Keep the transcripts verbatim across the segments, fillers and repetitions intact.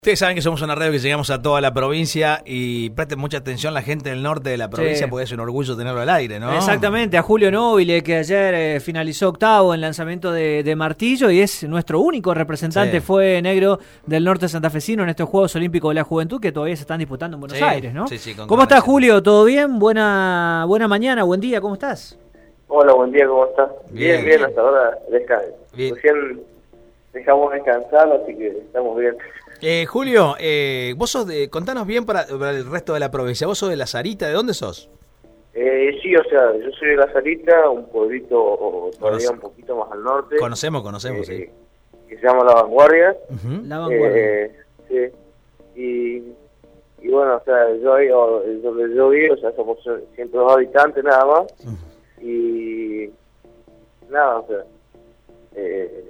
Ustedes saben que somos una radio que llegamos a toda la provincia y presten mucha atención la gente del norte de la provincia, sí, porque es un orgullo tenerlo al aire, ¿no? Exactamente, a Julio Nobile, que ayer eh, finalizó octavo en lanzamiento de, de martillo y es nuestro único representante, sí. Fue negro del norte santafesino en estos Juegos Olímpicos de la Juventud que todavía se están disputando en Buenos sí, Aires, ¿no? Sí, sí, ¿Cómo estás, Julio? ¿Todo bien? Buena buena mañana, buen día, ¿cómo estás? Hola, buen día, ¿cómo estás? Bien, bien, bien, hasta ahora descanso. Recién dejamos descansar, así que estamos bien. Eh, Julio, eh, vos sos de, contanos bien para, para el resto de la provincia, vos sos de La Sarita, ¿de dónde sos? Eh, sí, o sea, yo soy de La Sarita, un pueblito todavía un poquito más al norte. Conocemos, conocemos, eh, sí. Que se llama La Vanguardia. Uh-huh. La Vanguardia. Eh, sí, y, y bueno, o sea, yo ahí, donde yo vivo, o sea, somos ciento dos habitantes nada más. Uh-huh. Y nada, o sea... Eh,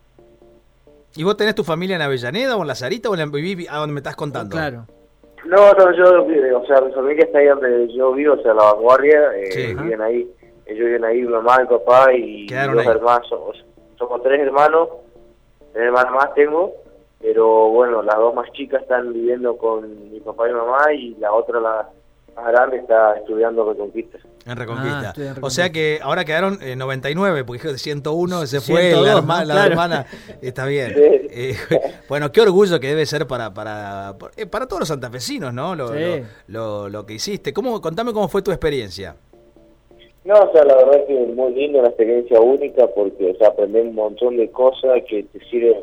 ¿Y vos tenés tu familia en Avellaneda o en La Sarita o en la, a donde me estás contando? Claro. No, no, yo, o sea, mi familia está ahí donde yo vivo, o sea, La Vanguardia, eh, sí, viven ahí, ellos viven ahí, mi mamá, mi papá y Quedaron dos ahí. hermanos, somos, somos tres hermanos, tres hermanos más tengo, pero bueno, las dos más chicas están viviendo con mi papá y mi mamá y la otra, la más grande, está estudiando Reconquista. En Reconquista. Ah, en Reconquista. O sea que ahora quedaron eh, noventa y nueve, porque de ciento uno se fue ciento dos, la, herma, ¿no? la Claro. hermana. Está bien. Sí. Eh, bueno, qué orgullo que debe ser para para eh, para todos los santafesinos, ¿no? Lo, Sí. lo, lo, lo que hiciste. ¿Cómo, contame cómo fue tu experiencia. No, o sea, la verdad es que es muy lindo, una experiencia única porque, o sea, aprender un montón de cosas que te sirven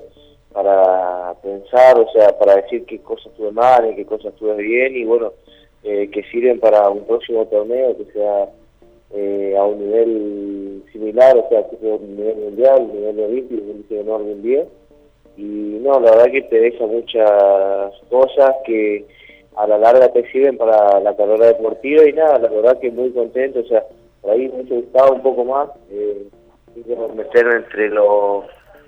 para pensar, o sea, para decir qué cosas tuve mal y qué cosas tuve bien y bueno, eh, que sirven para un próximo torneo que sea eh, a un nivel similar, o sea, que sea un nivel mundial, un nivel olímpico, que se ganó algún día. Y no, la verdad que te deja muchas cosas que a la larga te sirven para la carrera deportiva y nada, la verdad que muy contento, o sea, por ahí me hubiese gustado un poco más, eh, meterme entre los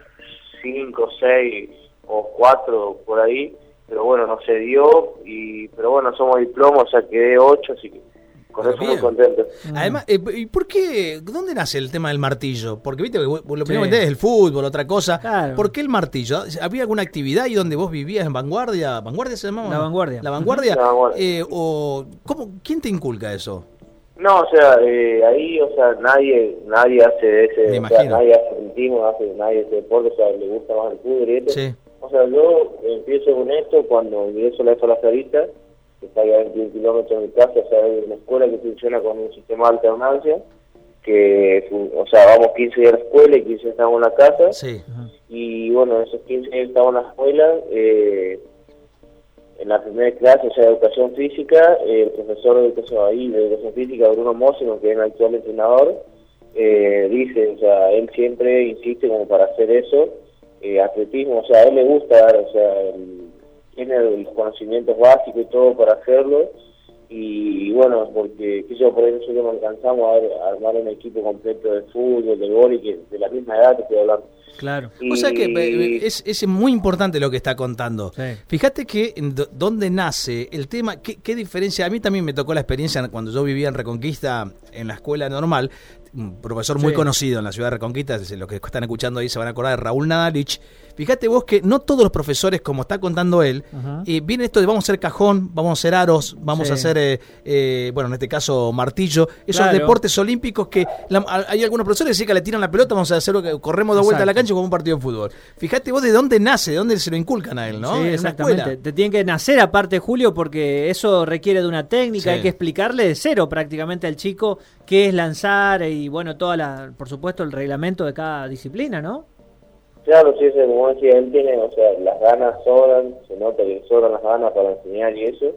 cinco, seis o cuatro por ahí, pero bueno, no se dio, y pero bueno, somos diplomas, o sea, quedé ocho, así que con Pero eso bien. muy contento. Además, eh, ¿y por qué? ¿Dónde nace el tema del martillo? Porque viste que vos- lo primero Sí. que entendés es el fútbol, otra cosa. Claro. ¿Por qué el martillo? ¿Había alguna actividad ahí donde vos vivías en Vanguardia? ¿Vanguardia se llamaba? La Vanguardia. ¿La Vanguardia? La Vanguardia. Eh, o, ¿cómo, ¿Quién te inculca eso? No, o sea, eh, ahí, o sea, nadie nadie hace ese, Me o sea, imagino. nadie hace atletismo, hace, nadie hace deporte, o sea, le gusta más el fútbol y esto. Sí. O sea, yo empiezo con esto cuando ingreso a la La Sarita, que está a veintiún kilómetros de mi casa, o sea, hay una escuela que funciona con un sistema de alternancia, que, o sea, vamos quince días a la escuela y quince estamos en la casa, Sí. y bueno, esos quince días estamos en la escuela, eh, en la primera clase, o sea, de educación física, eh, el profesor de educación, ahí, de educación física, Bruno Mósimo, que es el actual entrenador, eh, dice, o sea, él siempre insiste como para hacer eso, eh, atletismo, o sea, a él le gusta dar, o sea, el, tiene los conocimientos básicos y todo para hacerlo, y, y bueno, porque qué sé yo, por eso nosotros nos alcanzamos a, ver, a armar un equipo completo de fútbol, de vóley, que de la misma edad que estoy hablando. Claro. Y, O sea que eh, es, es muy importante lo que está contando. Sí. Fíjate que en do- dónde nace el tema, qué, qué diferencia. A mí también me tocó la experiencia cuando yo vivía en Reconquista, en la escuela normal. Un profesor muy Sí. conocido en la ciudad de Reconquista, los que están escuchando ahí se van a acordar de Raúl Nadalich. Fíjate vos que no todos los profesores, como está contando él, Ajá. eh, viene esto de vamos a hacer cajón, vamos a hacer aros, vamos Sí. a hacer, eh, eh, bueno, en este caso martillo, esos Claro. deportes olímpicos que la- hay algunos profesores que sí que le tiran la pelota, vamos a hacer, corremos de vuelta a la Exacto. cancha como un partido de fútbol. Fíjate vos de dónde nace, de dónde se lo inculcan a él, ¿no? Sí, En la exactamente. escuela. Te tienen que nacer aparte, Julio, porque eso requiere de una técnica, Sí. hay que explicarle de cero prácticamente al chico qué es lanzar y bueno, toda la, por supuesto, el reglamento de cada disciplina, ¿no? Claro, sí, ese, como decía, él tiene, o sea, las ganas sobran, se nota que le sobran las ganas para enseñar y eso,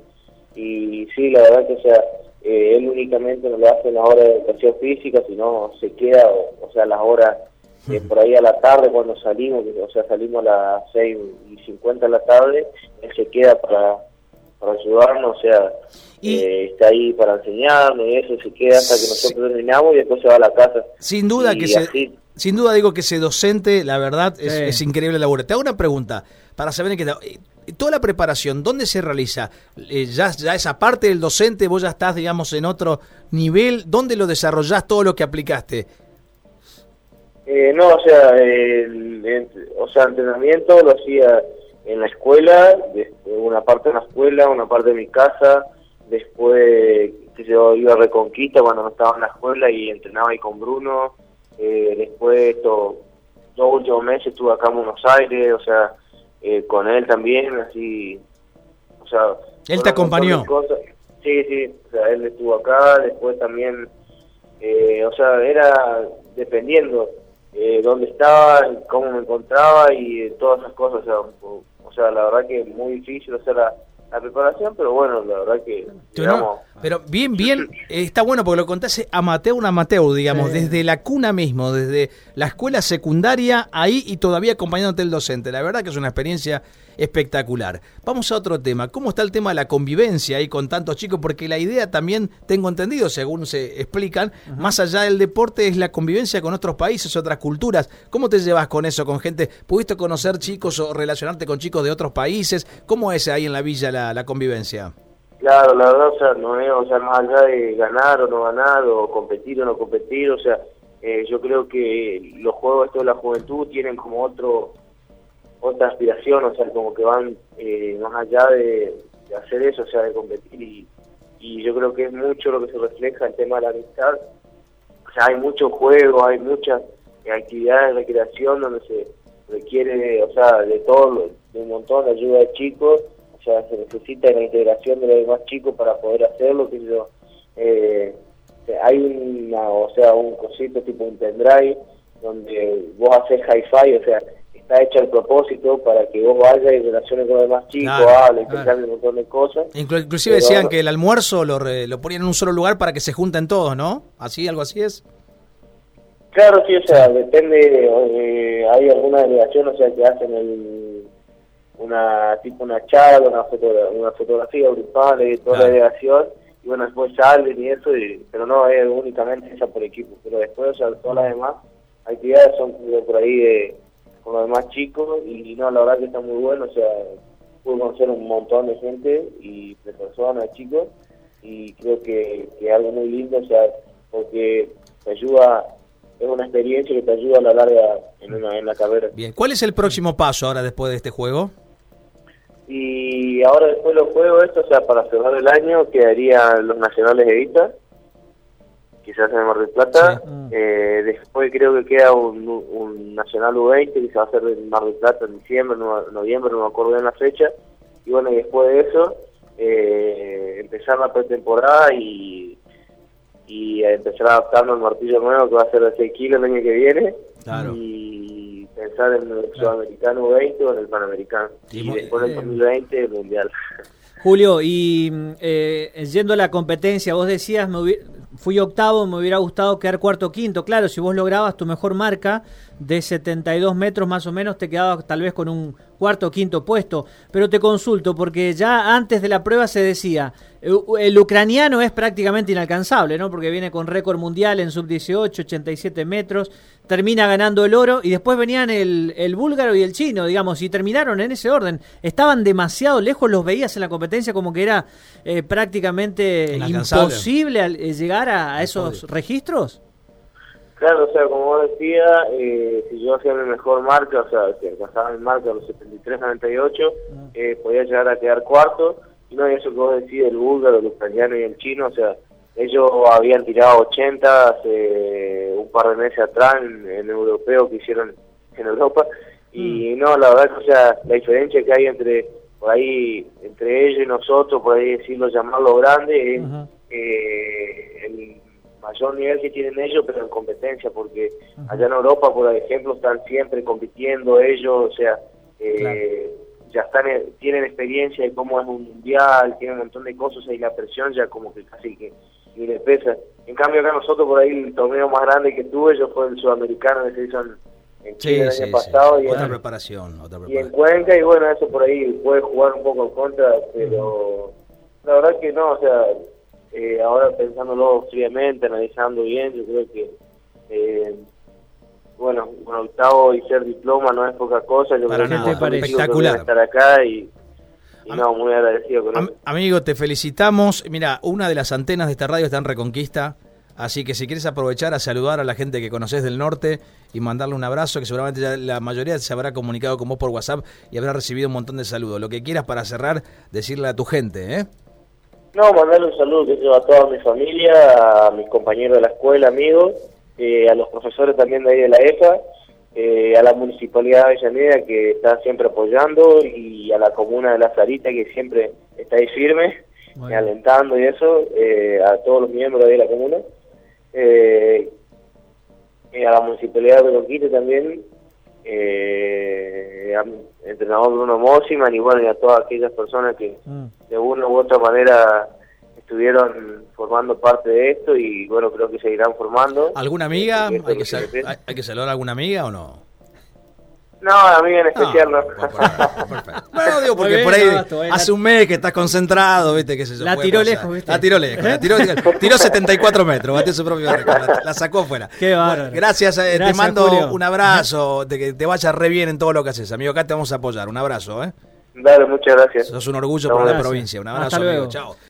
y sí, la verdad que, o sea, eh, él únicamente no lo hace en las horas de educación física, sino se queda, o, o sea, las horas eh, por ahí a la tarde cuando salimos, que, o sea, salimos a las seis y cincuenta de la tarde, él se queda para, para ayudarnos, o sea, Y- eh, está ahí para enseñarnos y eso, se queda hasta que Sí. nosotros terminamos y después se va a la casa. Sin duda Y que se, así- sin duda digo que ese docente, la verdad, es, Sí. es increíble el laburo. Te hago una pregunta para saber en qué eh, toda la preparación, ¿dónde se realiza? Eh, ya, ya esa parte del docente, vos ya estás, digamos, en otro nivel, ¿dónde lo desarrollás todo lo que aplicaste? Eh, no, o sea, el, el- o sea, entrenamiento lo hacía en la escuela, una parte en la escuela, una parte en mi casa, después que yo iba a Reconquista cuando no estaba en la escuela y entrenaba ahí con Bruno, eh, después estos dos últimos meses estuve acá en Buenos Aires, o sea, eh, con él también, así, o sea... ¿Él te acompañó? Sí, sí, o sea, él estuvo acá, después también, eh, o sea, era dependiendo eh, dónde estaba, cómo me encontraba y eh, todas esas cosas, o sea, o, o sea, la verdad que es muy difícil hacer la... la preparación, pero bueno, la verdad que... Digamos, no, pero bien, bien, está bueno porque lo contaste amateur, un amateur, digamos, sí. Desde la cuna mismo, desde la escuela secundaria, ahí y todavía acompañándote el docente. La verdad que es una experiencia espectacular. Vamos a otro tema. ¿Cómo está el tema de la convivencia ahí con tantos chicos? Porque la idea también, tengo entendido, según se explican, uh-huh. más allá del deporte, es la convivencia con otros países, otras culturas. ¿Cómo te llevas con eso, con gente? ¿Pudiste conocer chicos o relacionarte con chicos de otros países? ¿Cómo es ahí en la villa la, la convivencia? Claro, la verdad, o sea, no es, o sea, más allá de ganar o no ganar, o competir o no competir, o sea, eh, yo creo que los juegos estos de la juventud tienen como otro otra aspiración, o sea, como que van eh, más allá de, de hacer eso, o sea, de competir, y, y yo creo que es mucho lo que se refleja el tema de la amistad. O sea, hay mucho juego, hay muchas eh, actividades de recreación donde se requiere, o sea, de todo, de un montón de ayuda de chicos, o sea, se necesita la integración de los demás chicos para poder hacerlo, que yo, eh, hay una, o sea, un cosito tipo un pendrive, donde vos haces hi-fi, o sea, está hecho al propósito para que vos vayas y relaciones con los demás chicos, claro, hables, claro. Intercambies un montón de cosas. Inclu- inclusive pero, decían que el almuerzo lo, re, lo ponían en un solo lugar para que se junten todos, ¿no? ¿Así, algo así es? Claro, sí, o sea, depende, eh, hay alguna delegación, o sea, que hacen el, una tipo una charla, una, fotogra- una fotografía grupal de toda claro. la delegación, y bueno, después salen y eso, y, pero no es únicamente esa por equipo, pero después, o sea, todas las demás actividades son por ahí de con los demás chicos, y no, la verdad que está muy bueno, o sea, pude conocer un montón de gente y de personas, chicos, y creo que, que es algo muy lindo, o sea, porque te ayuda, es una experiencia que te ayuda a la larga en, una, en la carrera. Bien, ¿cuál es el próximo paso ahora después de este juego? Y ahora después de los juegos estos, o sea, para cerrar el año quedarían los nacionales de Vita, quizás en Mar del Plata, sí. eh, después creo que queda un, un Nacional U veinte que se va a hacer en Mar del Plata en diciembre, no, noviembre, no me acuerdo bien la fecha, y bueno, y después de eso, eh, empezar la pretemporada y, y empezar adaptando al martillo nuevo que va a ser de seis kilos el año que viene, claro. Y pensar en el claro. Sudamericano U veinte o en el Panamericano, y, y después en el dos mil veinte el Mundial. Julio, y eh, yendo a la competencia, vos decías, me hubiera, fui octavo, me hubiera gustado quedar cuarto o quinto. Claro, si vos lograbas tu mejor marca de setenta y dos metros más o menos, te quedabas tal vez con un cuarto o quinto puesto. Pero te consulto, porque ya antes de la prueba se decía, el ucraniano es prácticamente inalcanzable, ¿no? Porque viene con récord mundial en sub dieciocho, ochenta y siete metros, termina ganando el oro, y después venían el, el búlgaro y el chino, digamos, y terminaron en ese orden. Estaban demasiado lejos, los veías en la competencia como que era eh, prácticamente imposible al, eh, llegar a, a esos registros. Claro, o sea, como vos decías, eh, si yo hacía mi mejor marca, o sea, si alcanzaba mi marca a los setenta y tres noventa y ocho, uh-huh. eh, podía llegar a quedar cuarto, y no, y eso que vos decís, el búlgaro, el ucraniano y el chino, o sea, ellos habían tirado ochenta hace un par de meses atrás en el europeo que hicieron en Europa, y uh-huh. no, la verdad que, o sea, la diferencia que hay entre, por ahí, entre ellos y nosotros, por ahí decirlo, llamarlo grande, es uh-huh. eh, el mayor nivel que tienen ellos, pero en competencia, porque uh-huh. allá en Europa, por ejemplo, están siempre compitiendo ellos, o sea, eh, claro. ya están, tienen experiencia de cómo es un mundial, tienen un montón de cosas, y la presión ya como que casi que ni les pesa. En cambio acá nosotros, por ahí, el torneo más grande que tuve yo fue el sudamericano que se hizo en, en Chile sí, el año sí, pasado. Sí. Y otra, en, preparación, otra preparación. Y en Cuenca, y bueno, eso por ahí puede jugar un poco en contra, pero uh-huh. la verdad que no, o sea, Eh, ahora pensándolo fríamente, analizando bien, yo creo que eh, bueno, un octavo y ser diploma no es poca cosa. Yo Para creo nada, que parece espectacular estar acá y, y Am- no, muy agradecido con Am- eso. Amigo, te felicitamos. Mira, una de las antenas de esta radio está en Reconquista, Así que si quieres aprovechar a saludar a la gente que conoces del norte y mandarle un abrazo, que seguramente ya la mayoría se habrá comunicado con vos por WhatsApp y habrá recibido un montón de saludos. Lo que quieras para cerrar, decirle a tu gente, ¿eh? No, mandarle un saludo que llevo a toda mi familia, a mis compañeros de la escuela, amigos, eh, a los profesores también de ahí de la E F A, eh, a la Municipalidad de Avellaneda que está siempre apoyando y a la comuna de La Sarita que siempre está ahí firme, bueno, alentando y eso, eh, a todos los miembros de la comuna, eh, eh, a la Municipalidad de Belonquito también, eh, al entrenador Bruno Mosiman y bueno, y a todas aquellas personas que mm. de una u otra manera estuvieron formando parte de esto y bueno, creo que seguirán formando. ¿Alguna amiga? ¿Hay que, sal- hay, ¿Hay que saludar a alguna amiga o no? No, amiga en especial no. no. Perfecto. Bueno, digo, porque bien, por ahí no, hace un mes que estás concentrado, viste, qué sé yo. La tiró pasar. lejos, viste. La tiró lejos, la tiró, tiró setenta y cuatro metros, batió su propio récord, la, la sacó afuera. Qué bárbaro. Bueno, gracias, eh, gracias, te mando Julio. Un abrazo, de que te vaya re bien en todo lo que haces. Amigo, acá te vamos a apoyar. Un abrazo, ¿eh? Dale, muchas gracias. Sos un orgullo no, para gracias. La provincia. Un abrazo, amigo. Chao.